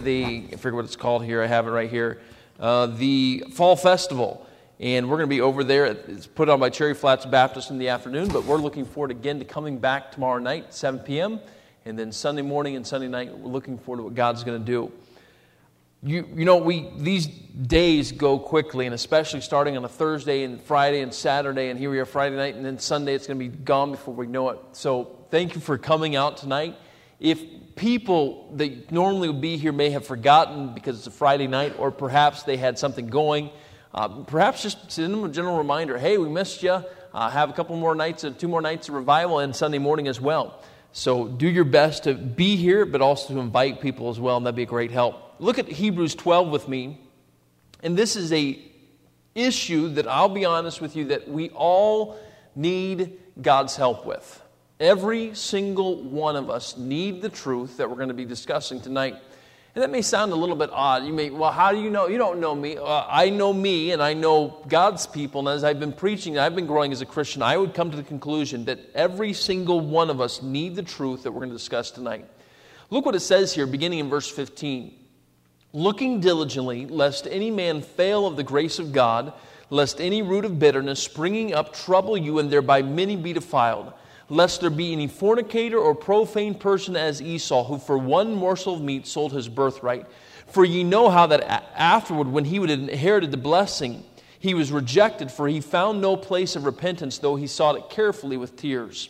I forget what it's called here. I have it right here. The Fall Festival. And we're going to be over there. It's put on by Cherry Flats Baptist in the afternoon, but we're looking forward again to coming back tomorrow night, 7 p.m., and then Sunday morning and Sunday night, we're looking forward to what God's going to do. These days go quickly, and especially starting on a Thursday and Friday and Saturday, and here we are Friday night, and then Sunday it's going to be gone before we know it. So thank you for coming out tonight. If people that normally would be here may have forgotten because it's a Friday night, or perhaps they had something going, perhaps just send them a general reminder, hey, we missed you. Have a couple more nights, 2 more nights of revival, and Sunday morning as well. So do your best to be here, but also to invite people as well, and that'd be a great help. Look at Hebrews 12 with me, and this is a issue that I'll be honest with you that we all need God's help with. Every single one of us need the truth that we're going to be discussing tonight. And that may sound a little bit odd. You may, well, how do you know? You don't know me. I know me, and I know God's people. And as I've been preaching, I've been growing as a Christian, I would come to the conclusion that every single one of us need the truth that we're going to discuss tonight. Look what it says here, beginning in verse 15. Looking diligently, lest any man fail of the grace of God, lest any root of bitterness springing up trouble you, and thereby many be defiled. Lest there be any fornicator or profane person as Esau, who for one morsel of meat sold his birthright. For ye know how that afterward, when he would have inherited the blessing, he was rejected, for he found no place of repentance, though he sought it carefully with tears.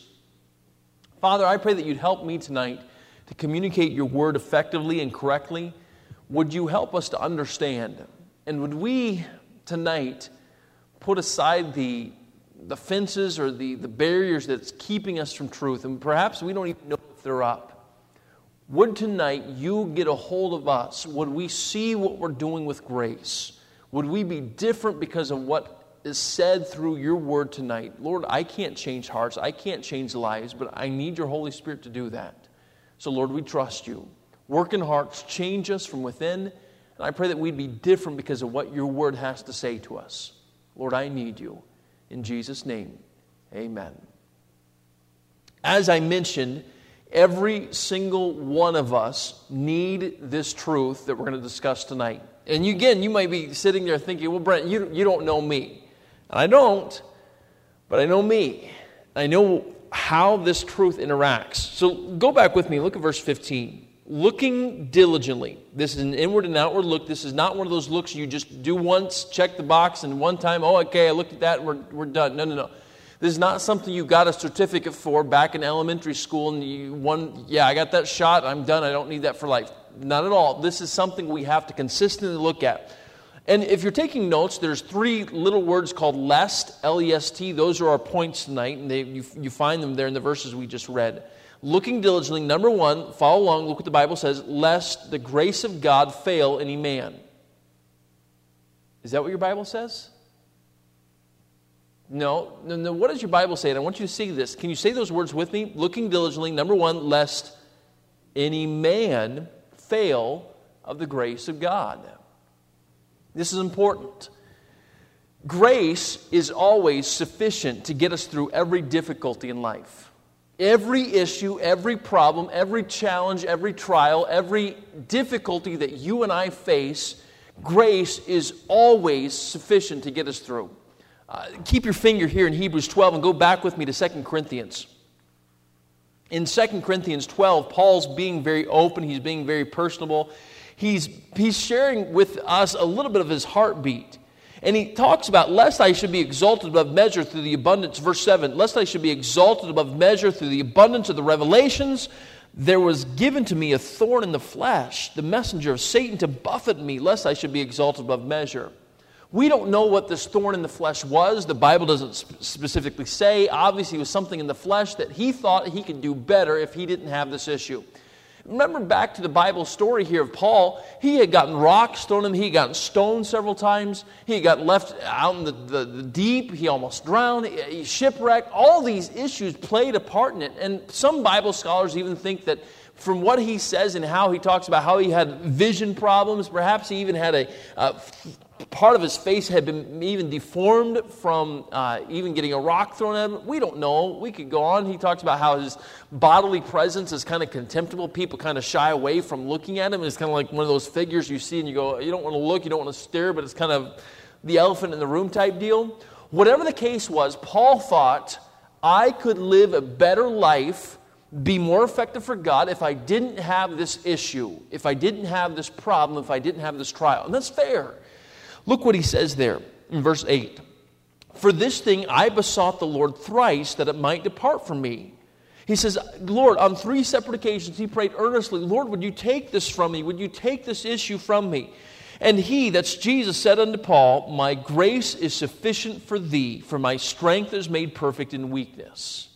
Father, I pray that you'd help me tonight to communicate your word effectively and correctly. Would you help us to understand? And would we tonight put aside the fences or the barriers that's keeping us from truth, and perhaps we don't even know if they're up. Would tonight you get a hold of us? Would we see what we're doing with grace? Would we be different because of what is said through your word tonight? Lord, I can't change hearts. I can't change lives, but I need your Holy Spirit to do that. So Lord, we trust you. Work in hearts, change us from within, and I pray that we'd be different because of what your word has to say to us. Lord, I need you. In Jesus' name, amen. As I mentioned, every single one of us need this truth that we're going to discuss tonight. And again, you might be sitting there thinking, well, Brent, you don't know me. And I don't, but I know me. I know how this truth interacts. So go back with me, look at verse 15. Looking diligently. This is an inward and outward look. This is not one of those looks you just do once, check the box, and one time, oh, okay, I looked at that, and we're done. No. This is not something you got a certificate for back in elementary school, and I got that shot, I'm done, I don't need that for life. Not at all. This is something we have to consistently look at. And if you're taking notes, there's 3 little words called lest, L-E-S-T. Those are our points tonight, and you find them there in the verses we just read. Looking diligently, number 1, follow along, look what the Bible says, lest the grace of God fail any man. Is that what your Bible says? No. What does your Bible say? And I want you to see this. Can you say those words with me? Looking diligently, number 1, lest any man fail of the grace of God. This is important. Grace is always sufficient to get us through every difficulty in life. Every issue, every problem, every challenge, every trial, every difficulty that you and I face, grace is always sufficient to get us through. Keep your finger here in Hebrews 12 and go back with me to 2 Corinthians. In 2 Corinthians 12, Paul's being very open. He's being very personable. He's sharing with us a little bit of his heartbeat. And he talks about, lest I should be exalted above measure through the abundance, verse 7, lest I should be exalted above measure through the abundance of the revelations, there was given to me a thorn in the flesh, the messenger of Satan to buffet me, lest I should be exalted above measure. We don't know what this thorn in the flesh was. The Bible doesn't specifically say. Obviously, it was something in the flesh that he thought he could do better if he didn't have this issue. Remember back to the Bible story here of Paul. He had gotten rocks thrown at him. He had gotten stoned several times. He got left out in the deep. He almost drowned. He shipwrecked. All these issues played a part in it. And some Bible scholars even think that from what he says and how he talks about how he had vision problems, perhaps he even had a part of his face had been even deformed from even getting a rock thrown at him. We don't know. We could go on. He talks about how his bodily presence is kind of contemptible. People kind of shy away from looking at him. It's kind of like one of those figures you see and you go, you don't want to look, you don't want to stare, but it's kind of the elephant in the room type deal. Whatever the case was, Paul thought, I could live a better life, be more effective for God if I didn't have this issue, if I didn't have this problem, if I didn't have this trial. And that's fair. Look what he says there in verse 8. For this thing I besought the Lord thrice that it might depart from me. He says, Lord, on 3 separate occasions he prayed earnestly, Lord, would you take this from me? Would you take this issue from me? And he, that's Jesus, said unto Paul, my grace is sufficient for thee, for my strength is made perfect in weakness.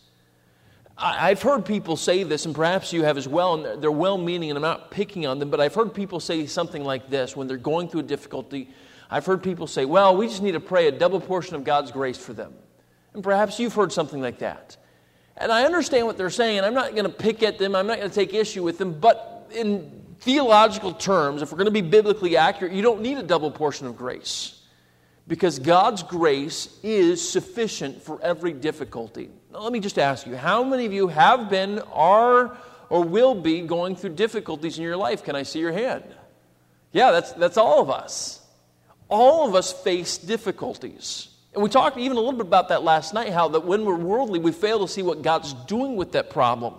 I've heard people say this, and perhaps you have as well, and they're well-meaning, and I'm not picking on them, but I've heard people say something like this when they're going through a difficulty. I've heard people say, well, we just need to pray a double portion of God's grace for them. And perhaps you've heard something like that. And I understand what they're saying, and I'm not going to pick at them, I'm not going to take issue with them, but in theological terms, if we're going to be biblically accurate, you don't need a double portion of grace. Because God's grace is sufficient for every difficulty. Now, let me just ask you, how many of you have been, are, or will be going through difficulties in your life? Can I see your hand? Yeah, that's all of us. All of us face difficulties. And we talked even a little bit about that last night, how that when we're worldly, we fail to see what God's doing with that problem.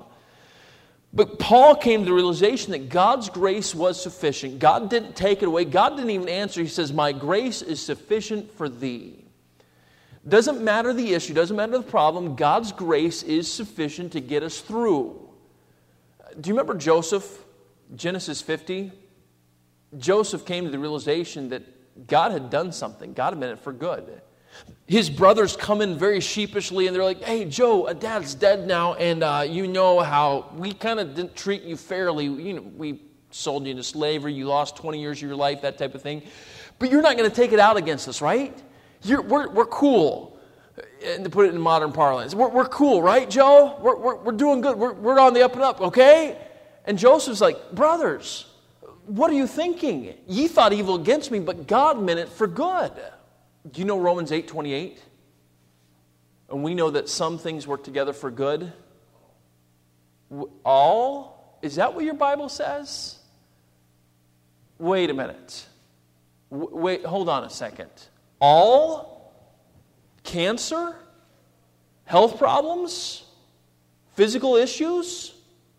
But Paul came to the realization that God's grace was sufficient. God didn't take it away. God didn't even answer. He says, my grace is sufficient for thee. Doesn't matter the issue, doesn't matter the problem, God's grace is sufficient to get us through. Do you remember Joseph, Genesis 50? Joseph came to the realization that God had done something. God had meant it for good. His brothers come in very sheepishly and they're like, hey, Joe, Dad's dead now, and you know how we kind of didn't treat you fairly. You know, we sold you into slavery, you lost 20 years of your life, that type of thing. But you're not going to take it out against us, right? We're cool. And to put it in modern parlance, we're cool, right, Joe? We're doing good. We're on the up and up, okay? And Joseph's like, brothers, what are you thinking? Ye thought evil against me, but God meant it for good. Do you know Romans 8:28? And we know that some things work together for good. All? Is that what your Bible says? Wait a minute. Wait, hold on a second. All? Cancer? Health problems? Physical issues?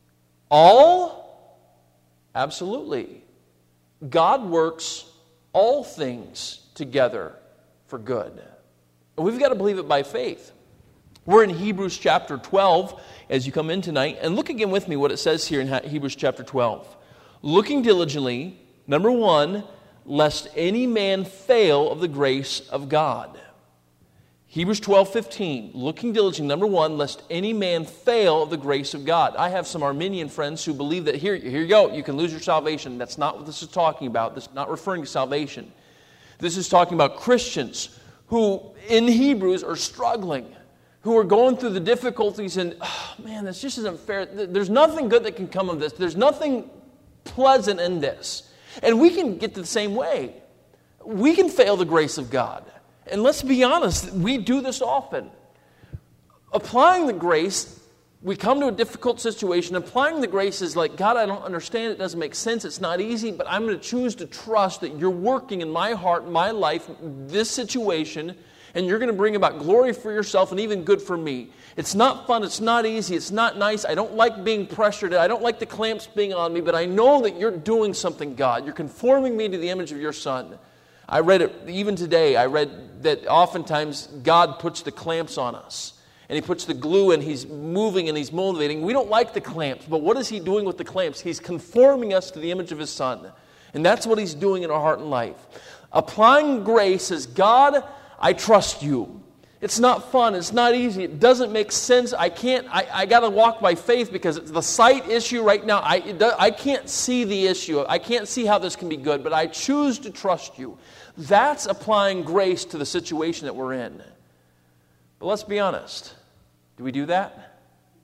All? Absolutely. God works all things together for good. And we've got to believe it by faith. We're in Hebrews chapter 12 as you come in tonight. And look again with me what it says here in Hebrews chapter 12. Looking diligently, number 1, lest any man fail of the grace of God. Hebrews 12:15. Looking diligently, number 1, lest any man fail of the grace of God. I have some Arminian friends who believe that here you go, you can lose your salvation. That's not what this is talking about. This is not referring to salvation. This is talking about Christians who, in Hebrews, are struggling, who are going through the difficulties and, oh, man, this just isn't fair. There's nothing good that can come of this. There's nothing pleasant in this. And we can get the same way. We can fail the grace of God. And let's be honest, we do this often. Applying the grace, we come to a difficult situation. Applying the grace is like, God, I don't understand. It doesn't make sense. It's not easy, but I'm going to choose to trust that you're working in my heart, my life, this situation, and you're going to bring about glory for yourself and even good for me. It's not fun. It's not easy. It's not nice. I don't like being pressured. I don't like the clamps being on me, but I know that you're doing something, God. You're conforming me to the image of your Son. I read it even today. I read that oftentimes God puts the clamps on us. And He puts the glue and He's moving and He's motivating. We don't like the clamps, but what is He doing with the clamps? He's conforming us to the image of His Son. And that's what He's doing in our heart and life. Applying grace is, God, I trust you. It's not fun. It's not easy. It doesn't make sense. I got to walk by faith because it's the sight issue right now. I can't see the issue. I can't see how this can be good, but I choose to trust you. That's applying grace to the situation that we're in. But let's be honest. Do we do that?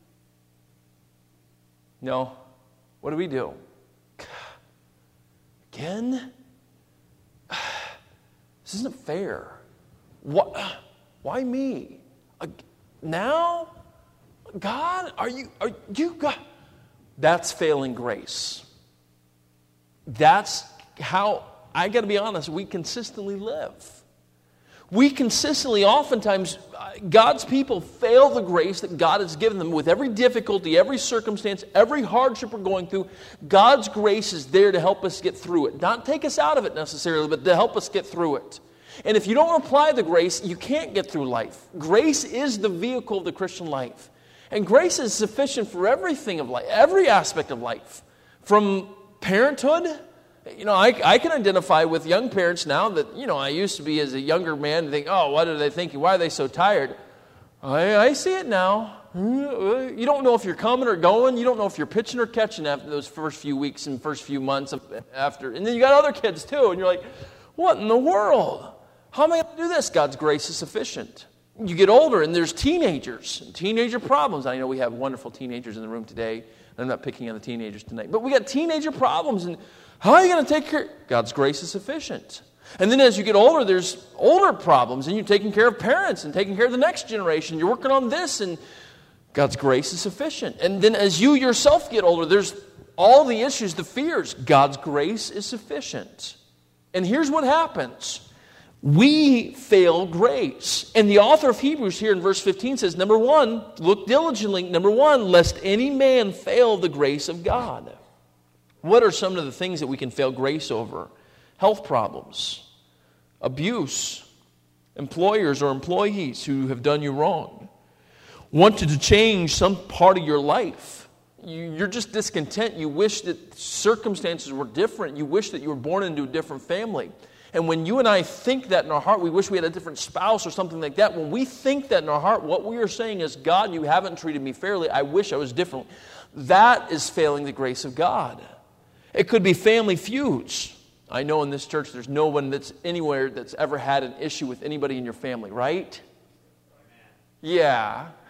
No. What do we do? Again? This isn't fair. Why me? Now? God? Are you God? That's failing grace. That's how, I got to be honest, we consistently live. We consistently, oftentimes, God's people fail the grace that God has given them with every difficulty, every circumstance, every hardship we're going through. God's grace is there to help us get through it. Not take us out of it necessarily, but to help us get through it. And if you don't apply the grace, you can't get through life. Grace is the vehicle of the Christian life. And grace is sufficient for everything of life, every aspect of life. From parenthood, I can identify with young parents now that, I used to be as a younger man and think, oh, what are they thinking? Why are they so tired? I see it now. You don't know if you're coming or going. You don't know if you're pitching or catching after those first few weeks and first few months after. And then you got other kids too, and you're like, what in the world? How am I going to do this? God's grace is sufficient. You get older, and there's teenagers and teenager problems. I know we have wonderful teenagers in the room today. I'm not picking on the teenagers tonight. But we got teenager problems, and how are you going to take care? God's grace is sufficient. And then as you get older, there's older problems, and you're taking care of parents and taking care of the next generation. You're working on this, and God's grace is sufficient. And then as you yourself get older, there's all the issues, the fears. God's grace is sufficient. And here's what happens. We fail grace. And the author of Hebrews here in verse 15 says, number one, look diligently, number one, lest any man fail the grace of God. What are some of the things that we can fail grace over? Health problems, abuse, employers or employees who have done you wrong, wanted to change some part of your life. You're just discontent. You wish that circumstances were different. You wish that you were born into a different family. And when you and I think that in our heart, we wish we had a different spouse or something like that. When we think that in our heart, what we are saying is, God, you haven't treated me fairly. I wish I was different. That is failing the grace of God. It could be family feuds. I know in this church there's no one that's anywhere that's ever had an issue with anybody in your family, right? Yeah.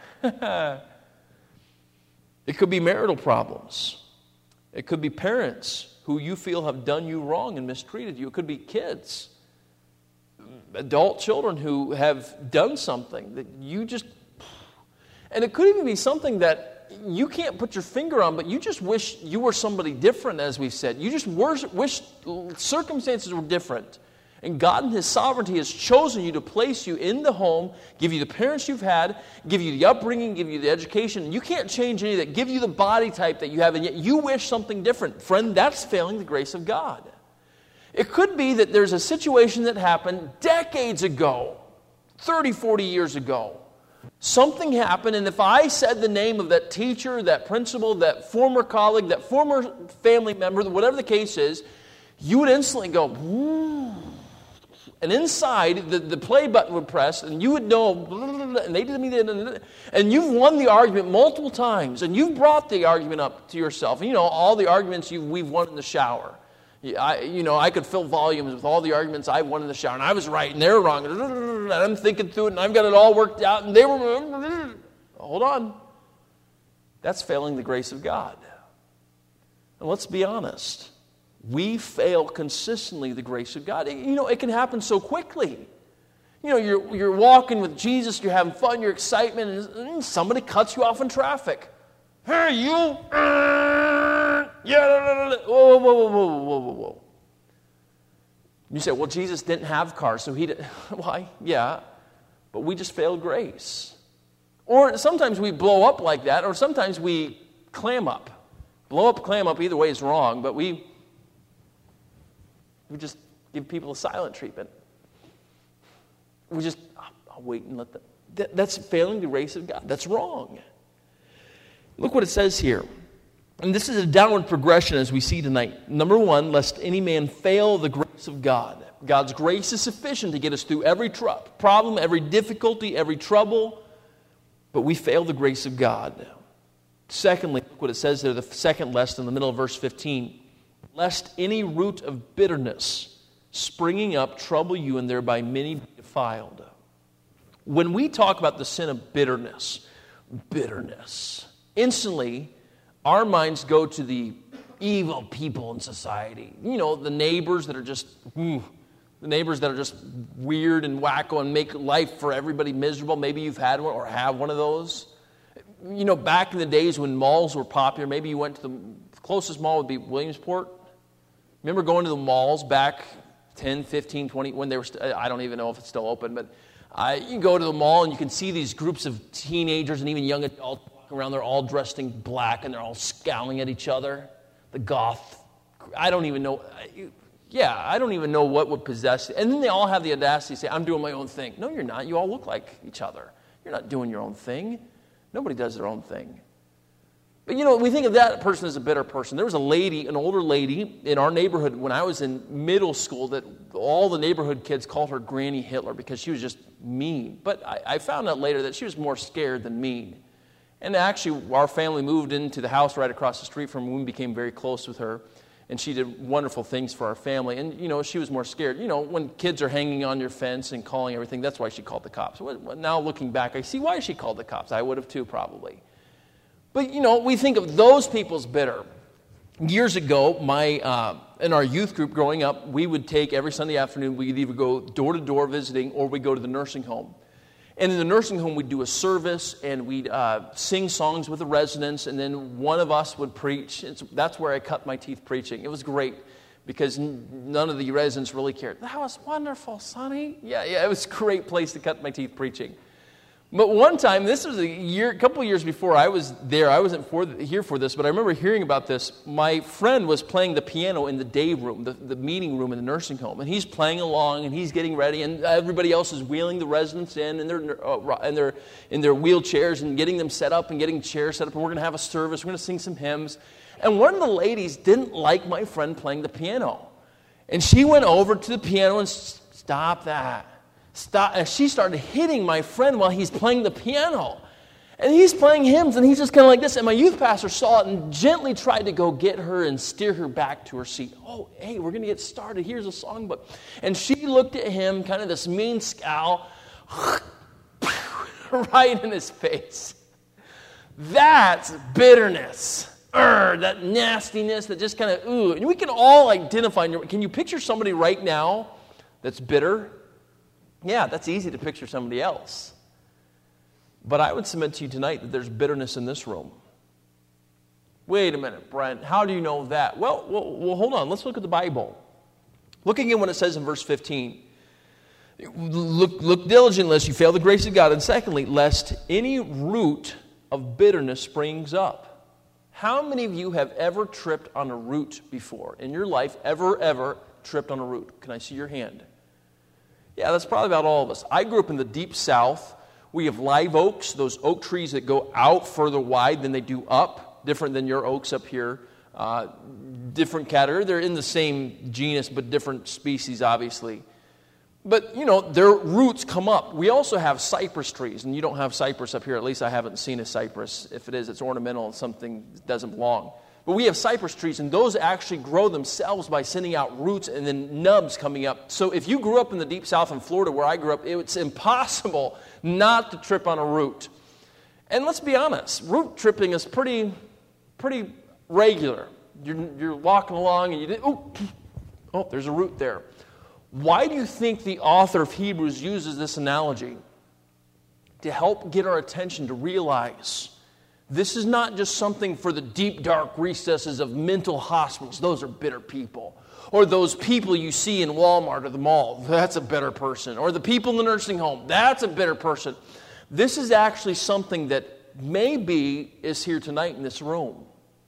It could be marital problems. It could be parents who you feel have done you wrong and mistreated you. It could be kids, adult children who have done something that you just... And it could even be something that you can't put your finger on, but you just wish you were somebody different, as we've said. You just wish circumstances were different. And God in His sovereignty has chosen you to place you in the home, give you the parents you've had, give you the upbringing, give you the education. And you can't change any of that, give you the body type that you have, and yet you wish something different. Friend, that's failing the grace of God. It could be that there's a situation that happened decades ago, 30, 40 years ago. Something happened, and if I said the name of that teacher, that principal, that former colleague, that former family member, whatever the case is, you would instantly go, "Ooh." And inside, the play button would press, and you would know, and they did me, and you've won the argument multiple times, and you've brought the argument up to yourself. And all the arguments we've won in the shower. I could fill volumes with all the arguments I've won in the shower, and I was right, and they were wrong, and I'm thinking through it, and I've got it all worked out, and they were... Hold on. That's failing the grace of God. And let's be honest. We fail consistently the grace of God. It can happen so quickly. You're walking with Jesus, you're having fun, your excitement, and somebody cuts you off in traffic. Hey, you! Yeah, whoa. You say, well, Jesus didn't have cars, so He did. Why? Yeah, but we just failed grace. Or sometimes we blow up like that, or sometimes we clam up. Blow up, clam up, either way is wrong, but we just give people a silent treatment. We just, I'll wait and let them. That's failing the grace of God. That's wrong. Look what it says here. And this is a downward progression as we see tonight. Number one, lest any man fail the grace of God. God's grace is sufficient to get us through every problem, every difficulty, every trouble. But we fail the grace of God. Secondly, look what it says there, the second lest in the middle of verse 15. Lest any root of bitterness springing up trouble you and thereby many be defiled. When we talk about the sin of bitterness, instantly our minds go to the evil people in society. The neighbors that are just, The neighbors that are just weird and wacko and make life for everybody miserable. Maybe you've had one or have one of those. You know, back in the days when malls were popular, maybe you went to the closest mall would be Williamsport. Remember going to the malls back 10, 15, 20, when they were, I don't even know if it's still open, but you can go to the mall and you can see these groups of teenagers and even young adults walking around. They're all dressed in black and they're all scowling at each other. The goth, I don't even know. I don't even know what would possess it. And then they all have the audacity to say, I'm doing my own thing. No, you're not. You all look like each other. You're not doing your own thing. Nobody does their own thing. But, you know, we think of that person as a bitter person. There was a lady, an older lady in our neighborhood when I was in middle school that all the neighborhood kids called her Granny Hitler because she was just mean. But I found out later that she was more scared than mean. And actually, our family moved into the house right across the street from her. We became very close with her. And she did wonderful things for our family. And, you know, she was more scared. You know, when kids are hanging on your fence and calling everything, that's why she called the cops. Now looking back, I see why she called the cops. I would have too, probably. But, you know, we think of those people as bitter. Years ago, in our youth group growing up, we would take every Sunday afternoon, we'd either go door-to-door visiting or we'd go to the nursing home. And in the nursing home, we'd do a service and we'd sing songs with the residents, and then one of us would preach. That's where I cut my teeth preaching. It was great because none of the residents really cared. That was wonderful, Sonny. Yeah, it was a great place to cut my teeth preaching. But one time, this was a couple of years before I was there. I wasn't here for this, but I remember hearing about this. My friend was playing the piano in the day room, the meeting room in the nursing home, and he's playing along and he's getting ready, and everybody else is wheeling the residents in, and they're in their wheelchairs and getting them set up and getting chairs set up. And we're going to have a service. We're going to sing some hymns. And one of the ladies didn't like my friend playing the piano, and she went over to the piano and stop that. Stop. And she started hitting my friend while he's playing the piano. And he's playing hymns, and he's just kind of like this. And my youth pastor saw it and gently tried to go get her and steer her back to her seat. Oh, hey, we're going to get started. Here's a songbook. And she looked at him, kind of this mean scowl, right in his face. That's bitterness. That nastiness, that just kind of, ooh. And we can all identify. Can you picture somebody right now that's bitter? Yeah, that's easy to picture somebody else. But I would submit to you tonight that there's bitterness in this room. Wait a minute, Brent, how do you know that? Well, hold on. Let's look at the Bible. Look again when it says in verse 15. Look diligently lest you fail the grace of God. And secondly, lest any root of bitterness springs up. How many of you have ever tripped on a root before? In your life, ever tripped on a root? Can I see your hand? Yeah, that's probably about all of us. I grew up in the deep south. We have live oaks, those oak trees that go out further wide than they do up, different than your oaks up here. Different category. They're in the same genus, but different species, obviously. But, you know, their roots come up. We also have cypress trees, and you don't have cypress up here. At least I haven't seen a cypress. If it is, it's ornamental and something that doesn't belong. But we have cypress trees, and those actually grow themselves by sending out roots and then nubs coming up. So if you grew up in the deep south in Florida where I grew up, it's impossible not to trip on a root. And let's be honest, root tripping is pretty regular. You're walking along and oh, there's a root there. Why do you think the author of Hebrews uses this analogy? To help get our attention to realize this is not just something for the deep, dark recesses of mental hospitals. Those are bitter people. Or those people you see in Walmart or the mall. That's a bitter person. Or the people in the nursing home. That's a bitter person. This is actually something that maybe is here tonight in this room.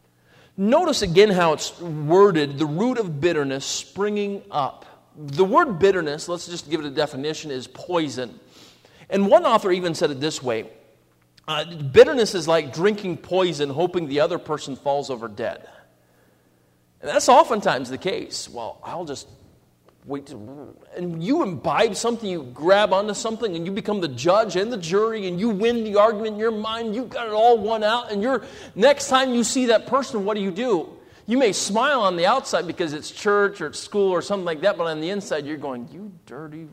Notice again how it's worded, the root of bitterness springing up. The word bitterness, let's just give it a definition, is poison. And one author even said it this way. Bitterness is like drinking poison, hoping the other person falls over dead. And that's oftentimes the case. Well, I'll just wait. And you imbibe something, you grab onto something, and you become the judge and the jury, and you win the argument in your mind. You got it all won out. And next time you see that person, what do? You may smile on the outside because it's church or it's school or something like that, but on the inside you're going, you dirty.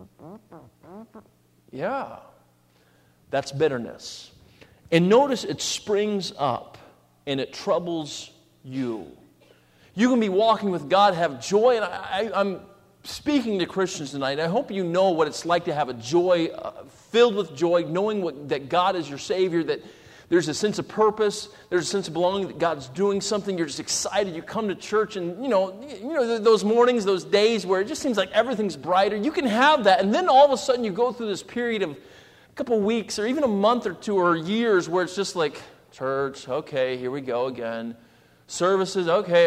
Yeah. That's bitterness. And notice it springs up and it troubles you. You can be walking with God, have joy, and speaking to Christians tonight. I hope you know what it's like to have a joy, filled with joy, knowing that God is your Savior, that there's a sense of purpose, there's a sense of belonging, that God's doing something. You're just excited. You come to church, and you know those mornings, those days where it just seems like everything's brighter. You can have that, and then all of a sudden you go through this period of a couple weeks, or even a month or two, or years, where it's just like, church, okay, here we go again. Services, okay,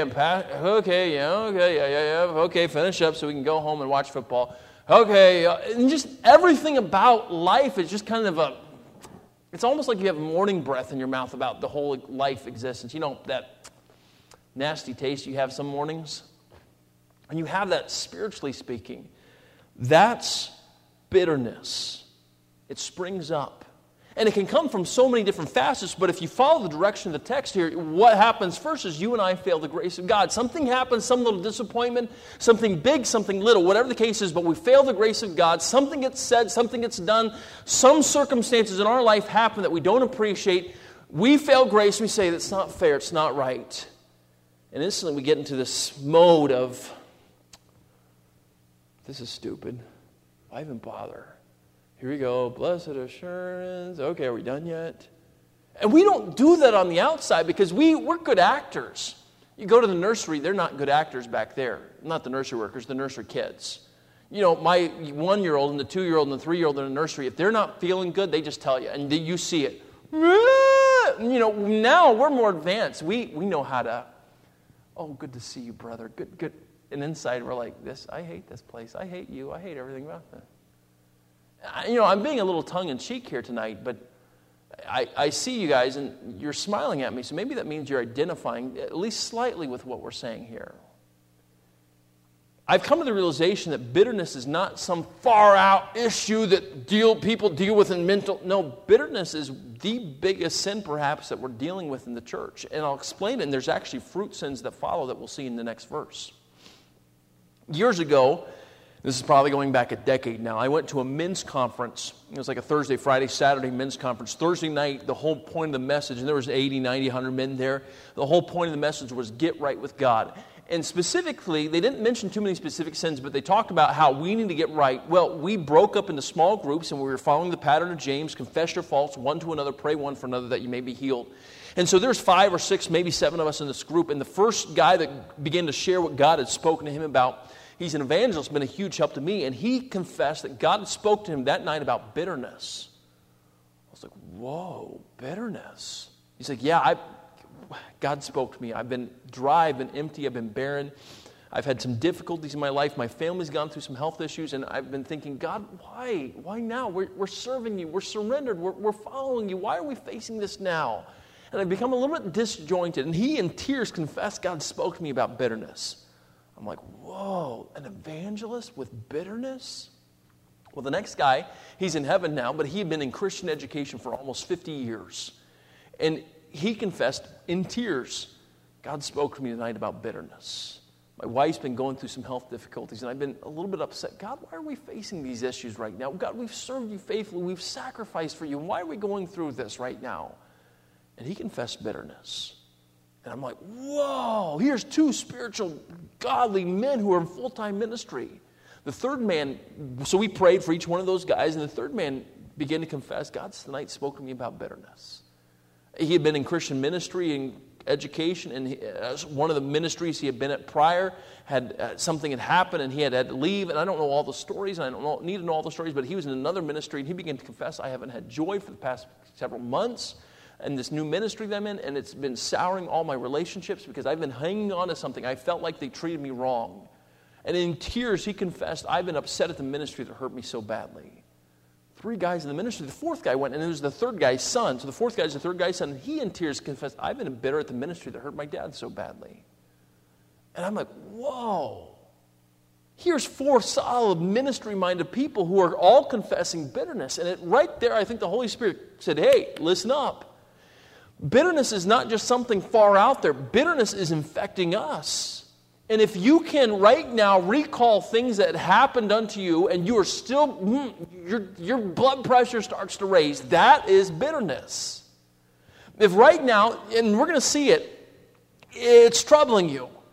okay, finish up so we can go home and watch football. Okay, and just everything about life is just kind of it's almost like you have morning breath in your mouth about the whole life existence. You know, that nasty taste you have some mornings? And you have that spiritually speaking. That's bitterness. It springs up. And it can come from so many different facets, but if you follow the direction of the text here, what happens first is you and I fail the grace of God. Something happens, some little disappointment, something big, something little, whatever the case is, but we fail the grace of God. Something gets said, something gets done, some circumstances in our life happen that we don't appreciate. We fail grace, we say, that's not fair, it's not right. And instantly we get into this mode of, this is stupid. Why even bother? Here we go, blessed assurance. Okay, are we done yet? And we don't do that on the outside because we're good actors. You go to the nursery, they're not good actors back there. Not the nursery workers, the nursery kids. You know, my 1-year-old and the 2-year-old and the 3-year-old in the nursery, if they're not feeling good, they just tell you, and you see it. You know, now we're more advanced. We know how to, oh, good to see you, brother. Good. And inside we're like, I hate this place. I hate you. I hate everything about that. You know, I'm being a little tongue-in-cheek here tonight, but I see you guys, and you're smiling at me, so maybe that means you're identifying at least slightly with what we're saying here. I've come to the realization that bitterness is not some far-out issue that people deal with in mental. No, bitterness is the biggest sin, perhaps, that we're dealing with in the church. And I'll explain it, and there's actually fruit sins that follow that we'll see in the next verse. Years ago, this is probably going back a decade now, I went to a men's conference. It was like a Thursday, Friday, Saturday men's conference. Thursday night, the whole point of the message, and there was 80, 90, 100 men there, the whole point of the message was get right with God. And specifically, they didn't mention too many specific sins, but they talked about how we need to get right. Well, we broke up into small groups, and we were following the pattern of James, confess your faults one to another, pray one for another that you may be healed. And so there's 5 or 6, maybe 7 of us in this group, and the first guy that began to share what God had spoken to him about, he's an evangelist, been a huge help to me, and he confessed that God had spoke to him that night about bitterness. I was like, whoa, bitterness. He's like, yeah, God spoke to me. I've been dry, I've been empty, I've been barren. I've had some difficulties in my life. My family's gone through some health issues, and I've been thinking, God, why? Why now? We're serving you. We're surrendered. We're following you. Why are we facing this now? And I've become a little bit disjointed, and he in tears confessed God spoke to me about bitterness. I'm like, whoa, an evangelist with bitterness? Well, the next guy, he's in heaven now, but he had been in Christian education for almost 50 years. And he confessed in tears, God spoke to me tonight about bitterness. My wife's been going through some health difficulties, and I've been a little bit upset. God, why are we facing these issues right now? God, we've served you faithfully. We've sacrificed for you. Why are we going through this right now? And he confessed bitterness. And I'm like, whoa, here's 2 spiritual, godly men who are in full-time ministry. The third man, so we prayed for each one of those guys, and the third man began to confess, God tonight spoke to me about bitterness. He had been in Christian ministry and education, and one of the ministries he had been at prior, something had happened, and he had to leave, and I don't know all the stories, and I don't need to know all the stories, but he was in another ministry, and he began to confess, I haven't had joy for the past several months, and this new ministry that I'm in, and it's been souring all my relationships because I've been hanging on to something. I felt like they treated me wrong. And in tears, he confessed, I've been upset at the ministry that hurt me so badly. 3 guys in the ministry. The 4th guy went, and it was the 3rd guy's son. So the 4th guy's the 3rd guy's son, and he in tears confessed, I've been bitter at the ministry that hurt my dad so badly. And I'm like, whoa. Here's 4 solid ministry-minded people who are all confessing bitterness. And right there, I think the Holy Spirit said, hey, listen up. Bitterness is not just something far out there. Bitterness is infecting us. And if you can right now recall things that happened unto you and you are still, your blood pressure starts to raise, that is bitterness. If right now, and we're going to see it, it's troubling you.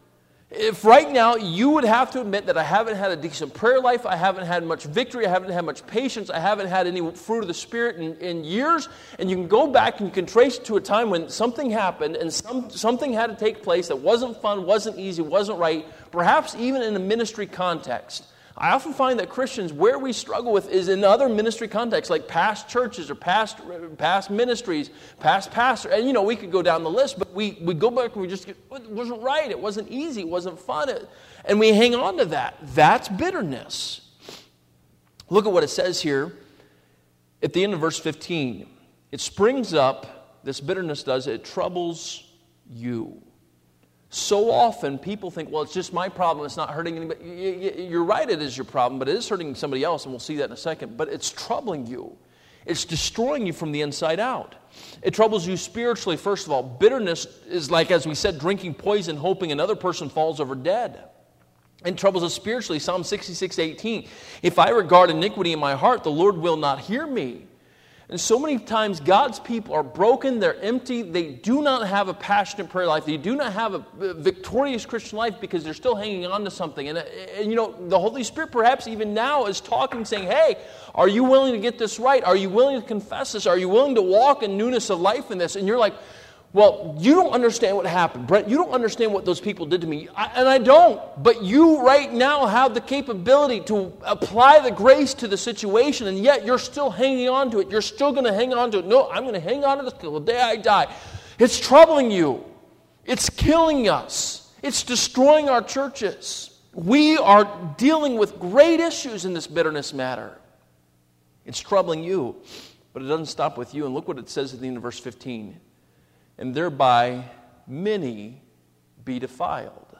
If right now you would have to admit that I haven't had a decent prayer life, I haven't had much victory, I haven't had much patience, I haven't had any fruit of the Spirit in years, and you can go back and you can trace it to a time when something happened and something had to take place that wasn't fun, wasn't easy, wasn't right, perhaps even in a ministry context. I often find that Christians, where we struggle with is in other ministry contexts, like past churches or past ministries, past pastors. And, we could go down the list, but we go back and we just, it wasn't right, it wasn't easy, it wasn't fun. And we hang on to that. That's bitterness. Look at what it says here at the end of verse 15. It springs up, this bitterness does, it troubles you. So often people think, well, it's just my problem, it's not hurting anybody. You're right, it is your problem, but it is hurting somebody else, and we'll see that in a second. But it's troubling you. It's destroying you from the inside out. It troubles you spiritually, first of all. Bitterness is like, as we said, drinking poison, hoping another person falls over dead. It troubles us spiritually. Psalm 66:18. If I regard iniquity in my heart, the Lord will not hear me. And so many times God's people are broken, they're empty, they do not have a passionate prayer life, they do not have a victorious Christian life because they're still hanging on to something. And the Holy Spirit perhaps even now is talking, saying, hey, are you willing to get this right? Are you willing to confess this? Are you willing to walk in newness of life in this? And you're like, well, you don't understand what happened, Brent. You don't understand what those people did to me. And I don't. But you right now have the capability to apply the grace to the situation, and yet you're still hanging on to it. You're still going to hang on to it. No, I'm going to hang on to this till the day I die. It's troubling you. It's killing us. It's destroying our churches. We are dealing with great issues in this bitterness matter. It's troubling you, but it doesn't stop with you. And look what it says at the end of verse 15. And thereby many be defiled.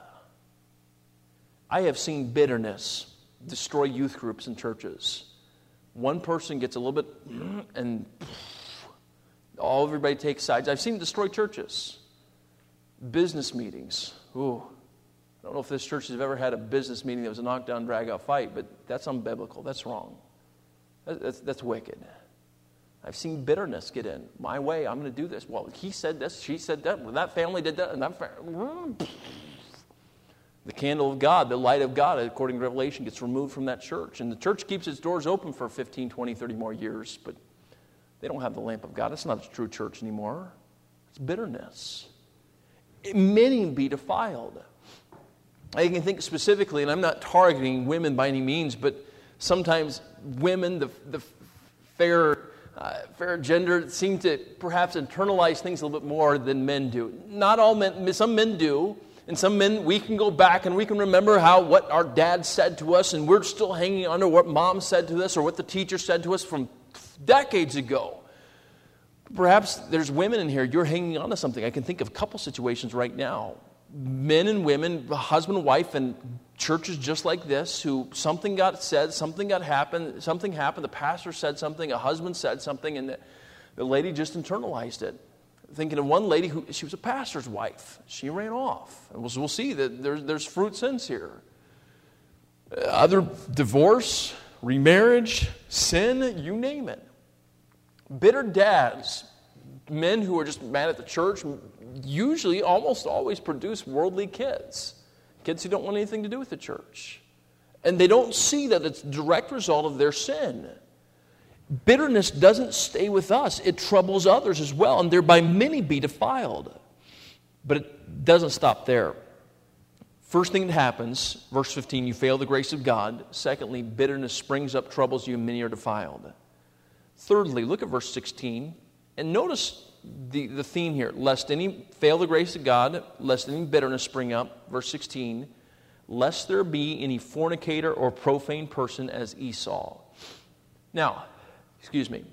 I have seen bitterness destroy youth groups and churches. One person gets a little bit, and everybody takes sides. I've seen it destroy churches. Business meetings. Ooh, I don't know if this church has ever had a business meeting that was a knockdown, drag-out fight, but that's unbiblical. That's wrong. That's wicked. I've seen bitterness get in. My way, I'm going to do this. Well, he said this, she said that, well, that family did that, and that family. The candle of God, the light of God, according to Revelation, gets removed from that church. And the church keeps its doors open for 15, 20, 30 more years, but they don't have the lamp of God. It's not a true church anymore. It's bitterness. Many be defiled. I can think specifically, and I'm not targeting women by any means, but sometimes women, the fair gender, seem to perhaps internalize things a little bit more than men do. Not all men, some men do, and some men, we can go back and we can remember what our dad said to us, and we're still hanging on to what mom said to us or what the teacher said to us from decades ago. Perhaps there's women in here, you're hanging on to something. I can think of a couple situations right now. Men and women, husband and wife, and churches just like this, who something got said, something happened, the pastor said something, a husband said something, and the lady just internalized it. Thinking of one lady she was a pastor's wife. She ran off. And we'll see that there's fruit since here. Other divorce, remarriage, sin, you name it. Bitter dads, men who are just mad at the church, usually almost always produce worldly kids. Kids who don't want anything to do with the church. And they don't see that it's a direct result of their sin. Bitterness doesn't stay with us. It troubles others as well, and thereby many be defiled. But it doesn't stop there. First thing that happens, verse 15, you fail the grace of God. Secondly, bitterness springs up, troubles you, and many are defiled. Thirdly, look at verse 16, and notice the theme here. Lest any fail the grace of God, lest any bitterness spring up. Verse 16, lest there be any fornicator or profane person as Esau. Now, excuse me.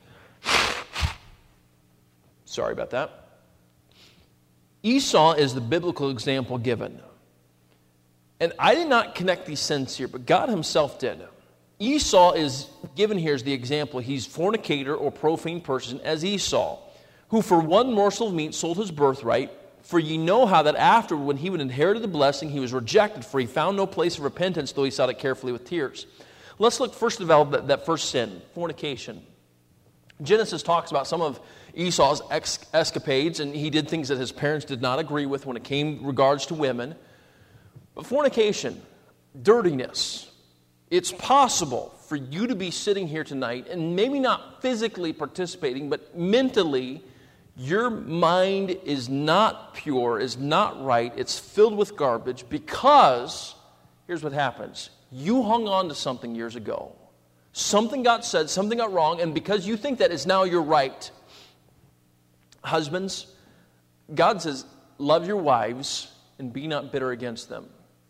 Sorry about that. Esau is the biblical example given. And I did not connect these sins here, but God himself did. Esau is given here as the example. He's fornicator or profane person as Esau, who for one morsel of meat sold his birthright. For ye know how that after, when he would inherit the blessing, he was rejected, for he found no place of repentance, though he sought it carefully with tears. Let's look first of all at that first sin, fornication. Genesis talks about some of Esau's escapades, and he did things that his parents did not agree with when it came regards to women. But fornication, dirtiness, it's possible for you to be sitting here tonight and maybe not physically participating, but mentally, your mind is not pure, is not right. It's filled with garbage because, here's what happens. You hung on to something years ago. Something got said, something got wrong, and because you think that is now your right. Husbands, God says, love your wives and be not bitter against them.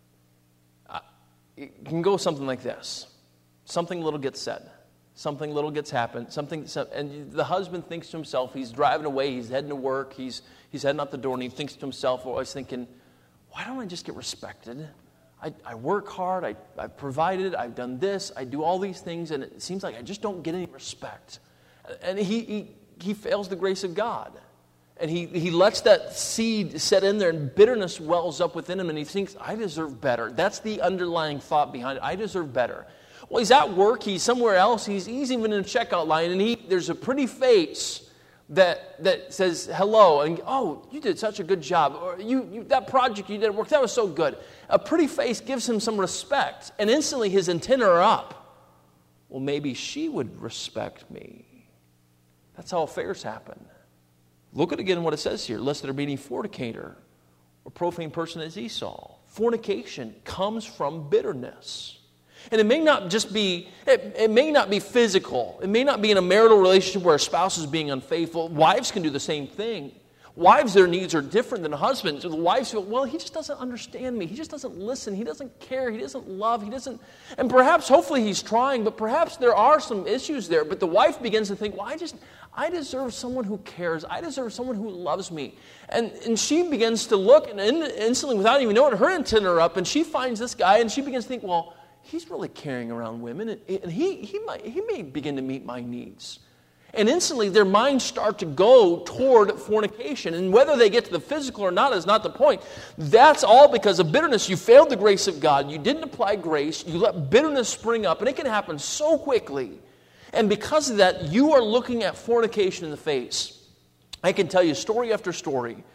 It can go something like this. Something little gets said. Something little gets happened. And the husband thinks to himself, he's driving away, he's heading to work, he's heading out the door, and he thinks to himself, well, I was thinking, why don't I just get respected? I work hard, I've provided, I've done this, I do all these things, and it seems like I just don't get any respect. And he fails the grace of God. And he lets that seed set in there, and bitterness wells up within him, and he thinks, I deserve better. That's the underlying thought behind it. I deserve better. Well, he's at work, he's somewhere else, he's even in a checkout line, and there's a pretty face that says hello, and oh, you did such a good job, or you that project you did at work, that was so good. A pretty face gives him some respect, and instantly his antennae are up. Well, maybe she would respect me. That's how affairs happen. Look at again what it says here. Lest there be any fornicator or profane person as Esau. Fornication comes from bitterness. And it may not just be, it may not be physical. It may not be in a marital relationship where a spouse is being unfaithful. Wives can do the same thing. Wives, their needs are different than husbands. The wives feel, well, he just doesn't understand me. He just doesn't listen. He doesn't care. He doesn't love. He doesn't, and perhaps, hopefully he's trying, but perhaps there are some issues there. But the wife begins to think, well, I deserve someone who cares. I deserve someone who loves me. And she begins to look, and instantly, without even knowing, her antennae are up, and she finds this guy, and she begins to think, well, he's really carrying around women, and he may begin to meet my needs. And instantly their minds start to go toward fornication. And whether they get to the physical or not is not the point. That's all because of bitterness. You failed the grace of God. You didn't apply grace. You let bitterness spring up. And it can happen so quickly. And because of that, you are looking at fornication in the face. I can tell you story after story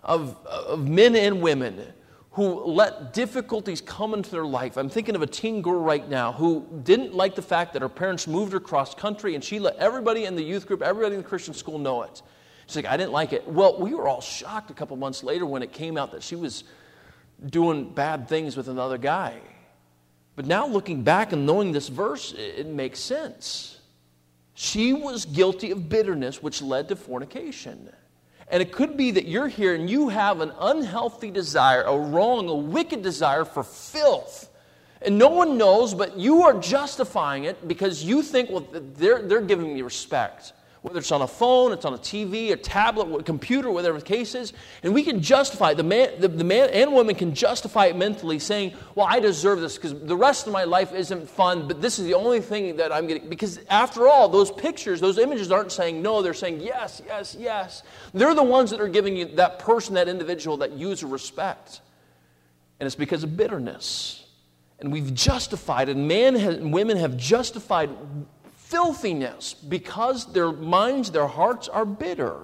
of men and women who let difficulties come into their life. I'm thinking of a teen girl right now who didn't like the fact that her parents moved her cross country, and she let everybody in the youth group, everybody in the Christian school know it. She's like, I didn't like it. Well, we were all shocked a couple months later when it came out that she was doing bad things with another guy. But now looking back and knowing this verse, it makes sense. She was guilty of bitterness, which led to fornication. And it could be that you're here and you have an unhealthy desire, a wrong, a wicked desire for filth. And no one knows, but you are justifying it because you think, well, they're giving me respect. Whether it's on a phone, it's on a TV, a tablet, a computer, whatever the case is. And we can justify it. The man and woman can justify it mentally, saying, well, I deserve this because the rest of my life isn't fun, but this is the only thing that I'm getting. Because after all, those pictures, those images aren't saying no, they're saying yes, yes, yes. They're the ones that are giving you that person, that individual, that user respect. And it's because of bitterness. And we've justified it. Men and women have justified filthiness because their minds, their hearts are bitter.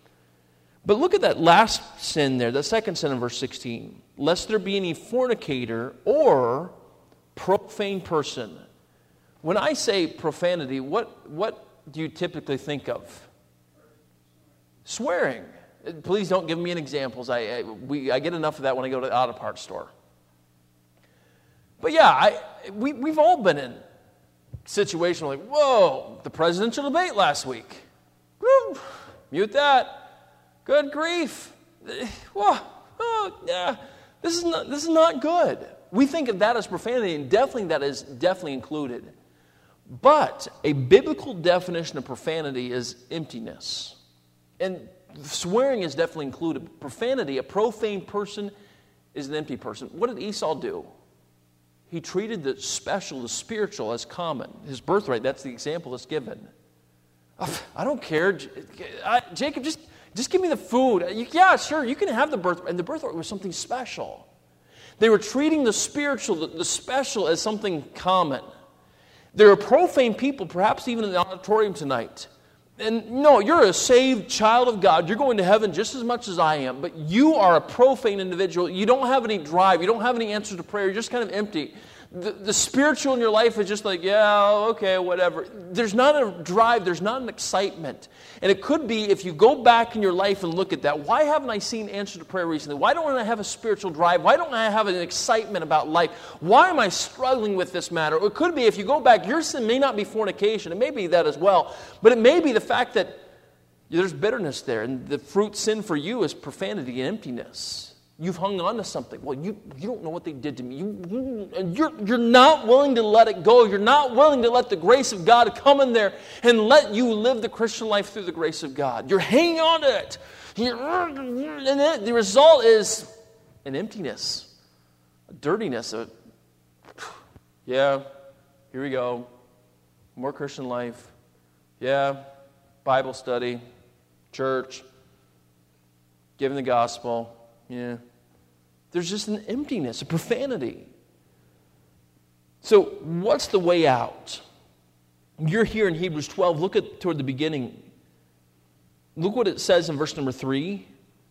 But look at that last sin there, the second sin in verse 16. Lest there be any fornicator or profane person. When I say profanity, what do you typically think of? Swearing. Please don't give me any examples. I get enough of that when I go to the auto parts store. But yeah, we've all been in situation like, whoa, the presidential debate last week. Woo, mute that. Good grief. Whoa, oh, yeah, this is not good. We think of that as profanity, and definitely that is definitely included. But a biblical definition of profanity is emptiness. And swearing is definitely included. Profanity, a profane person, is an empty person. What did Esau do? He treated the special, the spiritual, as common. His birthright, that's the example that's given. I don't care. Jacob, just give me the food. Yeah, sure, you can have the birthright. And the birthright was something special. They were treating the spiritual, the special, as something common. There are profane people, perhaps even in the auditorium tonight, And no, you're a saved child of God. You're going to heaven just as much as I am. But you are a profane individual. You don't have any drive. You don't have any answers to prayer. You're just kind of empty. The spiritual in your life is just like, yeah, okay, whatever. There's not a drive. There's not an excitement. And it could be, if you go back in your life and look at that, why haven't I seen answers to prayer recently? Why don't I have a spiritual drive? Why don't I have an excitement about life? Why am I struggling with this matter? It could be, if you go back, your sin may not be fornication. It may be that as well. But it may be the fact that there's bitterness there. And the fruit sin for you is profanity and emptiness. You've hung on to something. Well, you don't know what they did to me. You're not willing to let it go. You're not willing to let the grace of God come in there and let you live the Christian life through the grace of God. You're hanging on to it. And the result is an emptiness, a dirtiness. Yeah, here we go. More Christian life. Yeah, Bible study, church, giving the gospel. Yeah. There's just an emptiness, a profanity. So what's the way out? You're here in Hebrews 12. Look toward the beginning. Look what it says in verse number 3.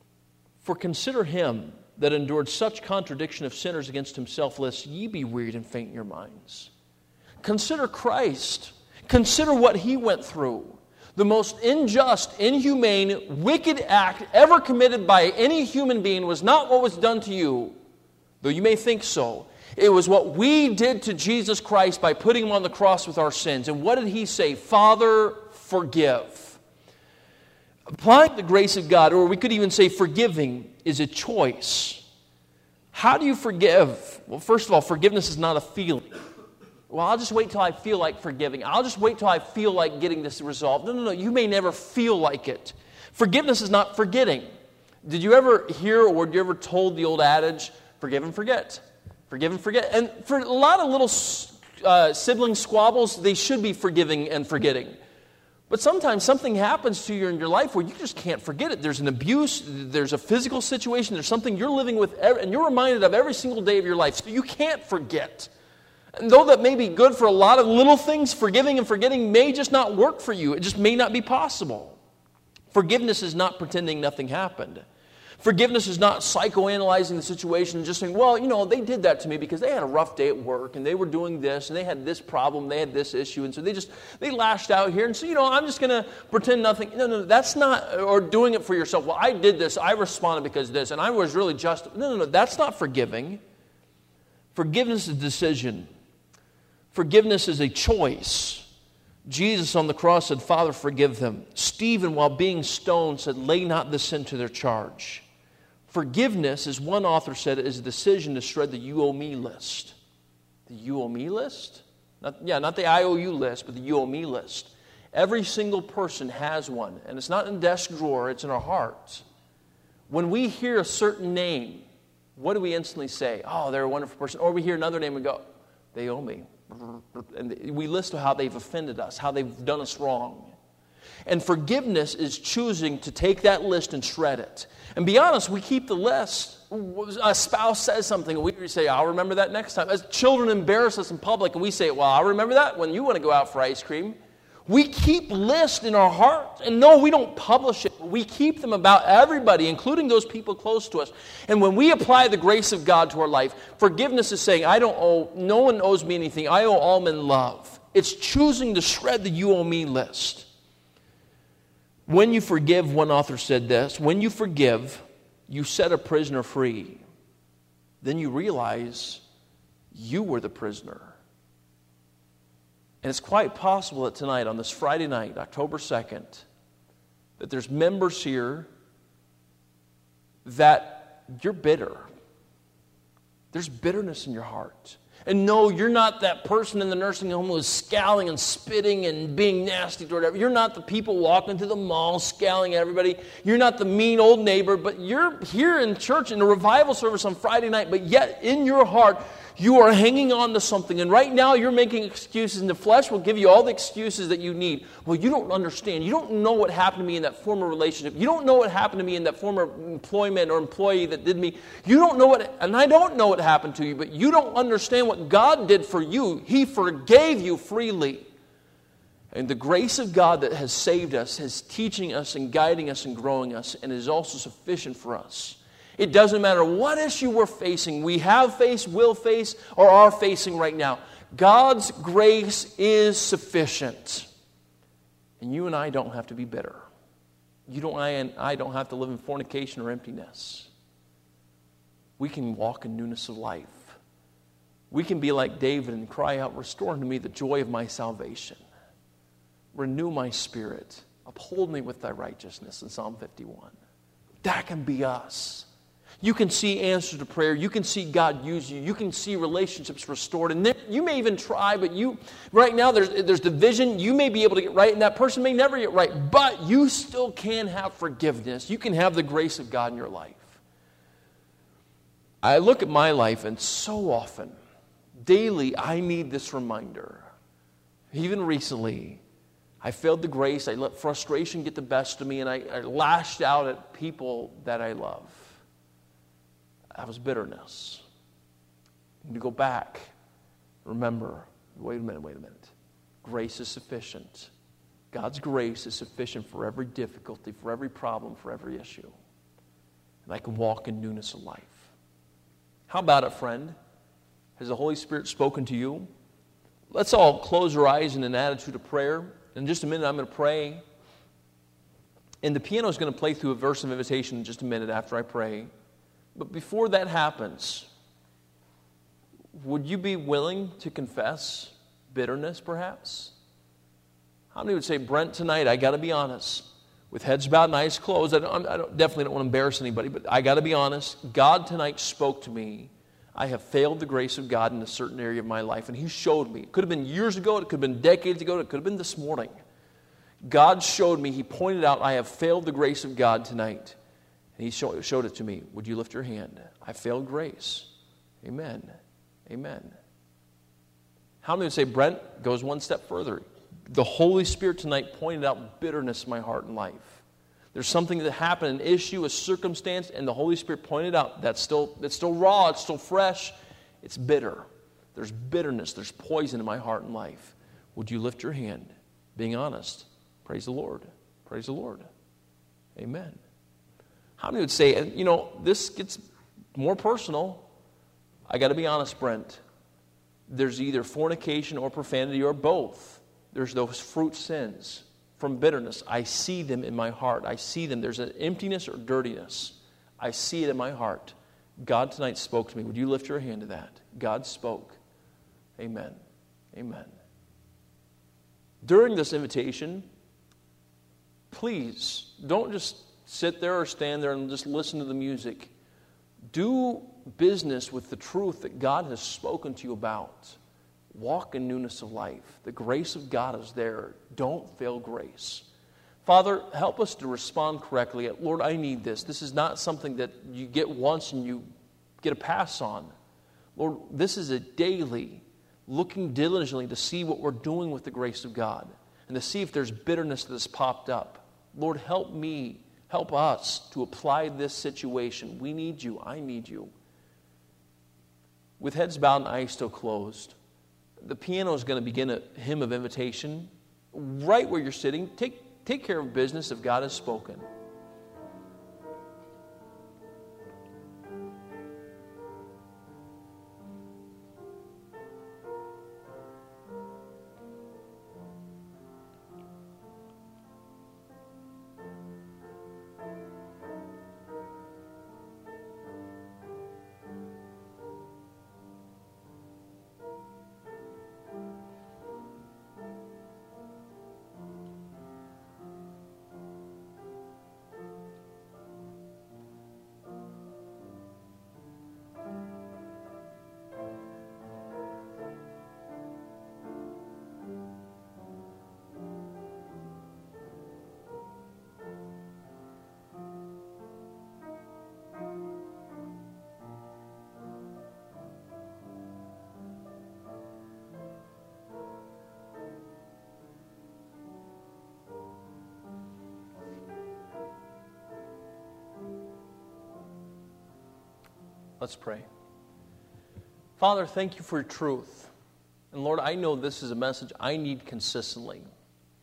For consider him that endured such contradiction of sinners against himself, lest ye be wearied and faint in your minds. Consider Christ. Consider what he went through. The most unjust, inhumane, wicked act ever committed by any human being was not what was done to you, though you may think so. It was what we did to Jesus Christ by putting him on the cross with our sins. And what did he say? Father, forgive. Applying the grace of God, or we could even say forgiving, is a choice. How do you forgive? Well, first of all, forgiveness is not a feeling. Well, I'll just wait till I feel like forgiving. I'll just wait till I feel like getting this resolved. No. You may never feel like it. Forgiveness is not forgetting. Did you ever hear or were you ever told the old adage, forgive and forget? Forgive and forget. And for a lot of little sibling squabbles, they should be forgiving and forgetting. But sometimes something happens to you in your life where you just can't forget it. There's an abuse, there's a physical situation, there's something you're living with, and you're reminded of every single day of your life. So you can't forget. And though that may be good for a lot of little things, forgiving and forgetting may just not work for you. It just may not be possible. Forgiveness is not pretending nothing happened. Forgiveness is not psychoanalyzing the situation and just saying, well, they did that to me because they had a rough day at work and they were doing this and they had this problem, they had this issue, and so they lashed out here, and so, I'm just going to pretend nothing. No, that's not, or doing it for yourself. Well, I did this, I responded because of this, and I was really just. No, that's not forgiving. Forgiveness is a decision. Forgiveness is a choice. Jesus on the cross said, Father, forgive them. Stephen, while being stoned, said, lay not this sin to their charge. Forgiveness, as one author said, is a decision to shred the you owe me list. The you owe me list? Not the I owe you list, but the you owe me list. Every single person has one, and it's not in a desk drawer, it's in our hearts. When we hear a certain name, what do we instantly say? Oh, they're a wonderful person. Or we hear another name and go, they owe me. And we list how they've offended us, how they've done us wrong. And forgiveness is choosing to take that list and shred it. And be honest, we keep the list. A spouse says something, and we say, I'll remember that next time. As children embarrass us in public, and we say, well, I'll remember that when you want to go out for ice cream. We keep lists in our heart. And no, we don't publish it. But we keep them about everybody, including those people close to us. And when we apply the grace of God to our life, forgiveness is saying, no one owes me anything. I owe all men love. It's choosing to shred the you owe me list. When you forgive, one author said this, when you forgive, you set a prisoner free. Then you realize you were the prisoner. And it's quite possible that tonight, on this Friday night, October 2nd, that there's members here that you're bitter. There's bitterness in your heart. And no, you're not that person in the nursing home who is scowling and spitting and being nasty toward everybody. You're not the people walking through the mall scowling at everybody. You're not the mean old neighbor, but you're here in church in a revival service on Friday night, but yet in your heart, you are hanging on to something, and right now you're making excuses, and the flesh will give you all the excuses that you need. Well, you don't understand. You don't know what happened to me in that former relationship. You don't know what happened to me in that former employment or employee that did me. You don't know what, and I don't know what happened to you, but you don't understand what God did for you. He forgave you freely. And the grace of God that has saved us is teaching us and guiding us and growing us, and is also sufficient for us. It doesn't matter what issue we're facing, we have faced, will face, or are facing right now. God's grace is sufficient. And you and I don't have to be bitter. I don't have to live in fornication or emptiness. We can walk in newness of life. We can be like David and cry out, "Restore unto me the joy of my salvation. Renew my spirit. Uphold me with thy righteousness," in Psalm 51. That can be us. You can see answers to prayer. You can see God use you. You can see relationships restored. And you may even try, but right now there's division. You may be able to get right, and that person may never get right. But you still can have forgiveness. You can have the grace of God in your life. I look at my life, and so often, daily, I need this reminder. Even recently, I failed the grace. I let frustration get the best of me, and I lashed out at people that I love. That was bitterness. I need to go back. Remember, wait a minute. Grace is sufficient. God's grace is sufficient for every difficulty, for every problem, for every issue. And I can walk in newness of life. How about it, friend? Has the Holy Spirit spoken to you? Let's all close our eyes in an attitude of prayer. In just a minute, I'm going to pray. And the piano is going to play through a verse of invitation in just a minute after I pray. But before that happens, would you be willing to confess bitterness, perhaps? How many would say, "Brent, tonight, I got to be honest, with heads bowed and eyes closed, I definitely don't want to embarrass anybody, but I got to be honest, God tonight spoke to me. I have failed the grace of God in a certain area of my life, and He showed me. It could have been years ago, it could have been decades ago, it could have been this morning. God showed me, He pointed out, I have failed the grace of God tonight. And He showed it to me. Would you lift your hand? I failed grace. Amen. Amen. How many would say, "Brent goes one step further"? The Holy Spirit tonight pointed out bitterness in my heart and life. There's something that happened, an issue, a circumstance, and the Holy Spirit pointed out that's still raw, it's still fresh, it's bitter. There's bitterness, there's poison in my heart and life. Would you lift your hand, being honest? Praise the Lord. Praise the Lord. Amen. How many would say, this gets more personal. I got to be honest, Brent. There's either fornication or profanity or both. There's those fruit sins from bitterness. I see them in my heart. I see them. There's an emptiness or dirtiness. I see it in my heart. God tonight spoke to me. Would you lift your hand to that? God spoke. Amen. Amen. During this invitation, please don't just sit there or stand there and just listen to the music. Do business with the truth that God has spoken to you about. Walk in newness of life. The grace of God is there. Don't fail grace. Father, help us to respond correctly. Lord, I need this. This is not something that you get once and you get a pass on. Lord, this is a daily looking diligently to see what we're doing with the grace of God and to see if there's bitterness that has popped up. Lord, help me. Help us to apply this situation. We need you. I need you. With heads bowed and eyes still closed, the piano is going to begin a hymn of invitation. Right where you're sitting, take care of business if God has spoken. Let's pray. Father, thank you for your truth. And Lord, I know this is a message I need consistently.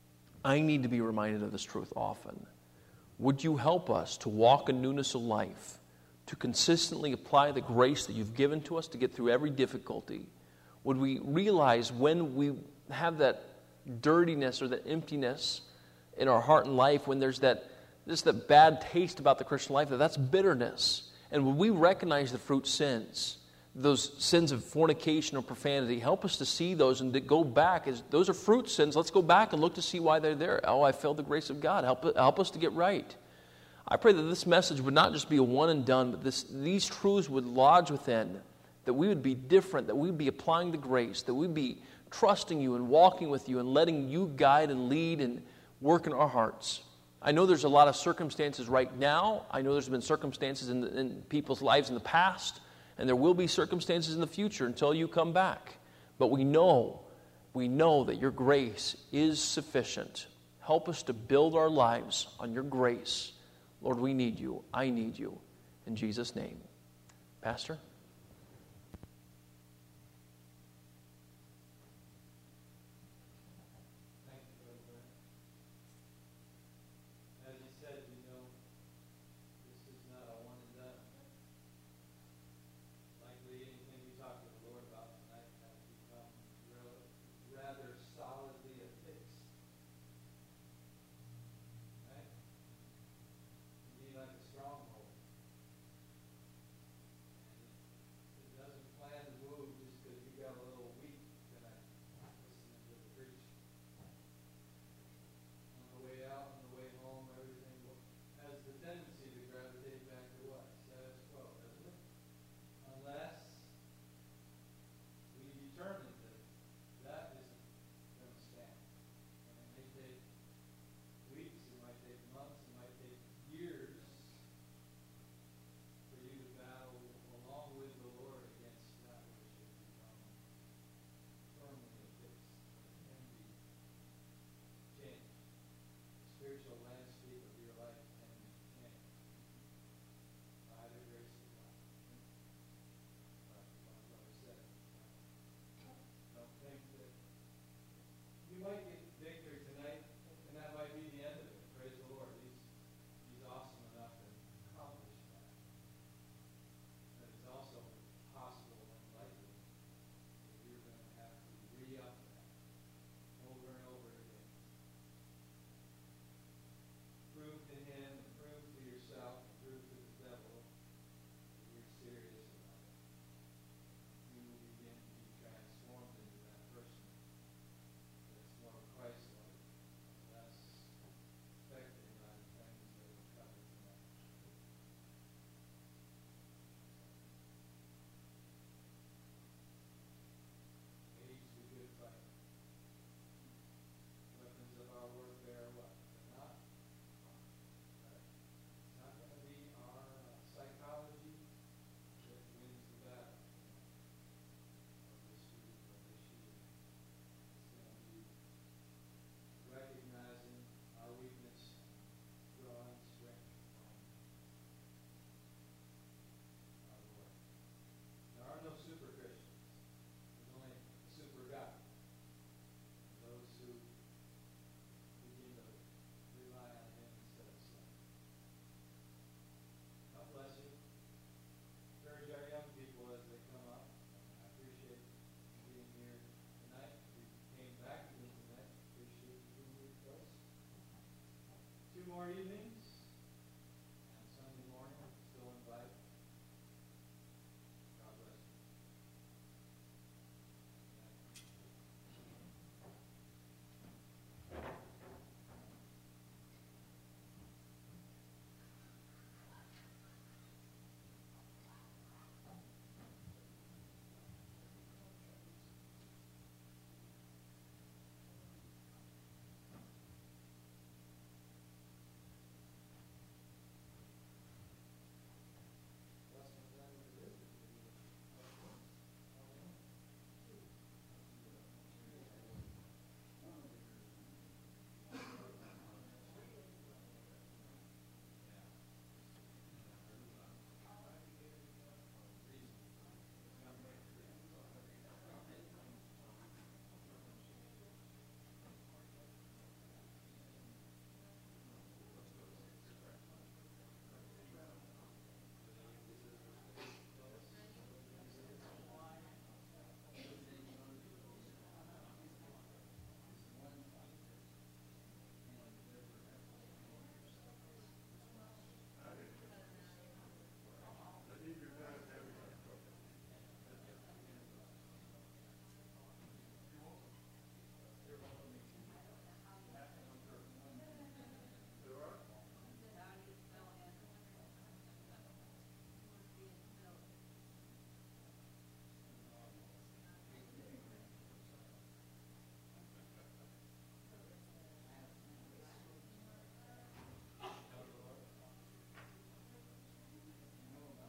I need to be reminded of this truth often. Would you help us to walk in newness of life, to consistently apply the grace that you've given to us to get through every difficulty? Would we realize when we have that dirtiness or that emptiness in our heart and life, when there's that bad taste about the Christian life, that's bitterness? And when we recognize the fruit sins, those sins of fornication or profanity, help us to see those and to go back. As those are fruit sins, let's go back and look to see why they're there. Oh, I failed the grace of God. Help us to get right. I pray that this message would not just be a one and done, but these truths would lodge within, that we would be different, that we would be applying the grace, that we'd be trusting you and walking with you and letting you guide and lead and work in our hearts. I know there's a lot of circumstances right now. I know there's been circumstances in people's lives in the past, and there will be circumstances in the future until you come back. But we know that your grace is sufficient. Help us to build our lives on your grace. Lord, we need you. I need you. In Jesus' name. Pastor?